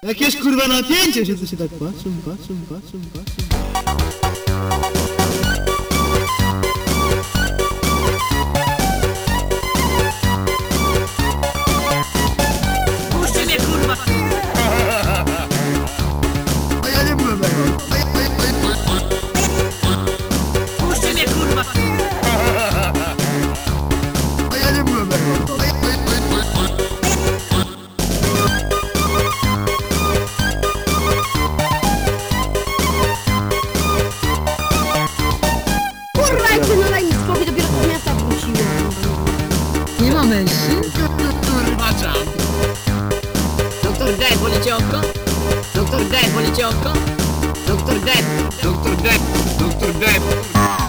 Jakieś kurwa napięcie, że tu się tak patrzą. Puśćcie mnie, kurwa! A ja nie byłem tego. Puśćcie mnie, kurwa! A ja nie byłem tego. Kurwa, jak ty na lajnictwowi dopiero z miasta wróciłem. Nie ma mężczyzn? Kurwa, czam! Doktor D, bolicie oko? Doktor D, bolicie oko? Doktor D! Doktor D! Doktor D!